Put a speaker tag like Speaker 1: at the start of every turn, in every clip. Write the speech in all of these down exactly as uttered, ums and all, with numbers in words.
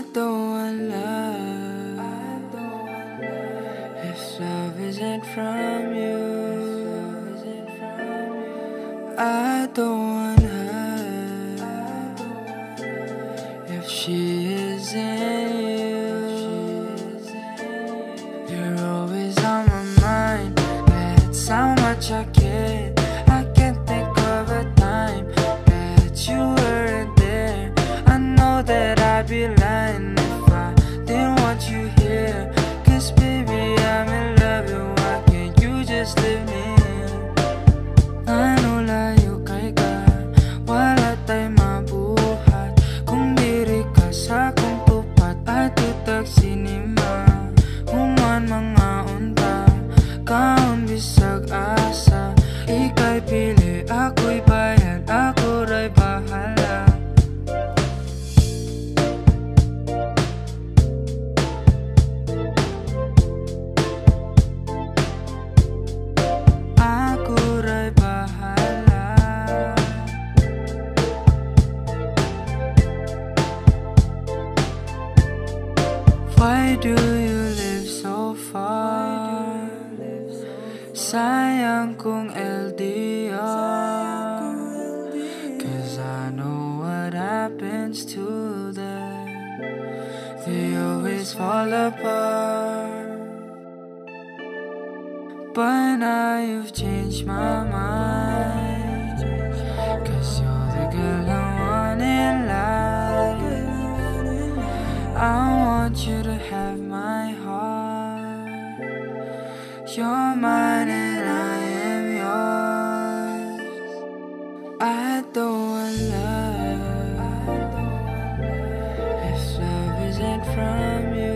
Speaker 1: don't want love if love isn't from you. I don't want her if she isn't you. You're always on my mind, that's how much I care. I can't think of a time that you weren't there. I know that I'd be lying if I didn't want you here. Cause baby, I'm in love, and why can't you just leave me? Ano layo kay ka, wala tayo mabuhat kung diri ka sa akong tupat at tutag sinima. Human mga unta, kaon bisag asa. Ika'y pili, ako'y bayan, ako ra'y bahala. Ako ra'y bahala. Why do you live so far? Sayang kung L D R, cause I know what happens to them. They always fall apart. But now you've changed my mind, cause you're the girl I want in life. I want you to have my heart. You're mine and I am yours. I don't want love if love isn't from you.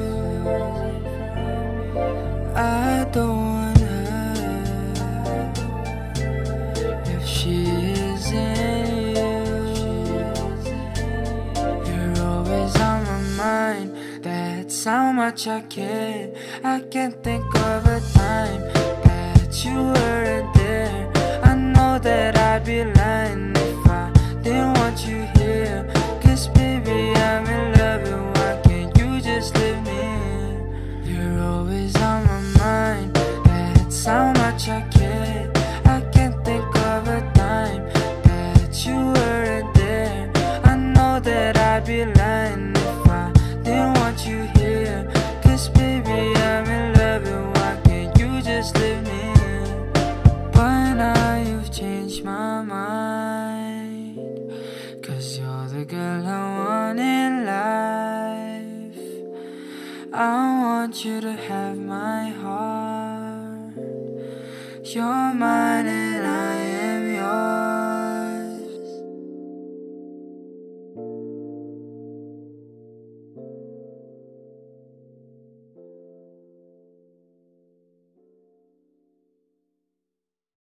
Speaker 1: I don't want her if she isn't you. You're always on my mind, that's how much I care. I can't think of a time that you weren't there. I know that I'd be lying if I didn't want you here. Cause baby, I'm in love, and why can't you just leave me? You're always on my mind, that's how much I care. I can't think of a time that you weren't there. I know that I'd be lying if I didn't want you here. Cause baby, I'm in love, and why can't you just leave me? But now you've changed my mind, cause you're the girl I want in life. I want you to have my heart. You're mine and I